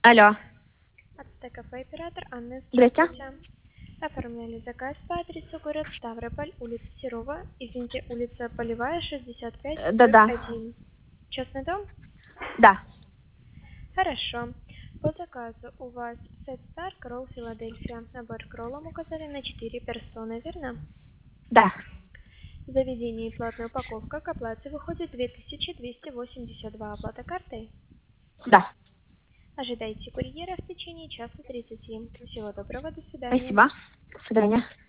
Алло. Ацтекафе оператор Анна, Здрасте. здравствуйте. Оформляли заказ по адресу город Ставрополь, улица Серова, улица Полевая, 65, Да-да. 1. Частный дом? Да. Хорошо. По заказу у вас сет Старк, ролл Филадельфия. Набор к роллам указали на 4 персоны, верно? Да. В заведении платная упаковка к оплате выходит 2282. Оплата картой? Да. Ожидайте курьера в течение часа 30. Всего доброго, до свидания. Спасибо. До свидания.